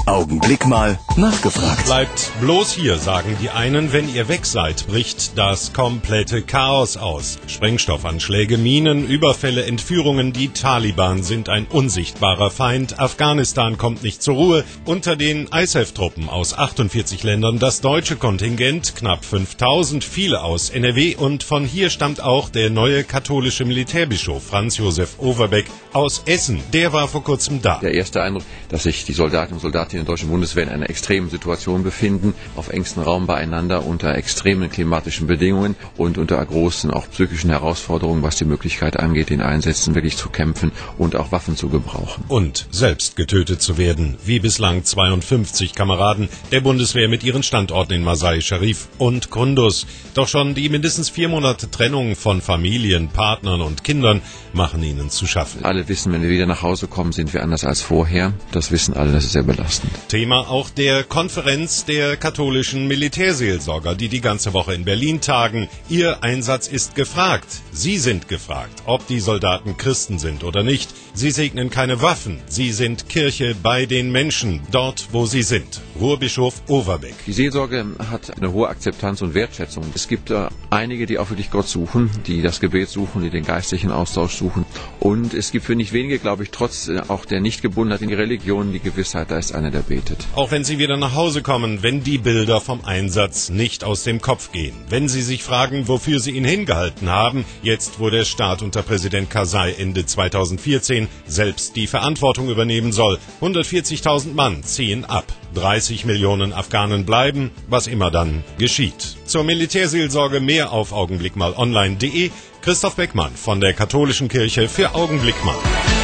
Augenblick mal nachgefragt. Bleibt bloß hier, sagen die einen. Wenn ihr weg seid, bricht das komplette Chaos aus. Sprengstoffanschläge, Minen, Überfälle, Entführungen. Die Taliban sind ein unsichtbarer Feind. Afghanistan kommt nicht zur Ruhe. Unter den ISAF-Truppen aus 48 Ländern das deutsche Kontingent, knapp 5000, viele aus NRW. Und von hier stammt auch der neue katholische Militärbischof Franz Josef Overbeck aus Essen. Der war vor kurzem da. Der erste Eindruck, dass sich die Soldatinnen und Soldaten in der deutschen Bundeswehr in einer extremen Situation befinden, auf engstem Raum beieinander, unter extremen klimatischen Bedingungen und unter großen auch psychischen Herausforderungen, was die Möglichkeit angeht, in Einsätzen wirklich zu kämpfen und auch Waffen zu gebrauchen. Und selbst getötet zu werden, wie bislang 52 Kameraden der Bundeswehr mit ihren Standorten in Masai Sharif und Kunduz. Doch schon die mindestens 4 Monate Trennung von Familien, Partnern und Kindern machen ihnen zu schaffen. Alle wissen, wenn wir wieder nach Hause kommen, sind wir anders als vorher. Das wissen alle, das ist sehr belastend. Thema auch der Konferenz der katholischen Militärseelsorger, die ganze Woche in Berlin tagen. Ihr Einsatz ist gefragt. Sie sind gefragt, ob die Soldaten Christen sind oder nicht. Sie segnen keine Waffen. Sie sind Kirche bei den Menschen, dort wo sie sind. Ruhrbischof Overbeck. Die Seelsorge hat eine hohe Akzeptanz und Wertschätzung. Es gibt einige, die auch wirklich Gott suchen, die das Gebet suchen, die den geistlichen Austausch suchen. Und es gibt für nicht wenige, glaube ich, trotz auch der Nichtgebundenheit in die Religion, die Gewissheit, da ist einer, der betet. Auch wenn Sie wieder nach Hause kommen, wenn die Bilder vom Einsatz nicht aus dem Kopf gehen. Wenn Sie sich fragen, wofür Sie ihn hingehalten haben, jetzt wo der Staat unter Präsident Karzai Ende 2014 selbst die Verantwortung übernehmen soll. 140.000 Mann ziehen ab. 30 Millionen Afghanen bleiben, was immer dann geschieht. Zur Militärseelsorge mehr auf augenblickmalonline.de. Christoph Beckmann von der Katholischen Kirche für Augenblick mal.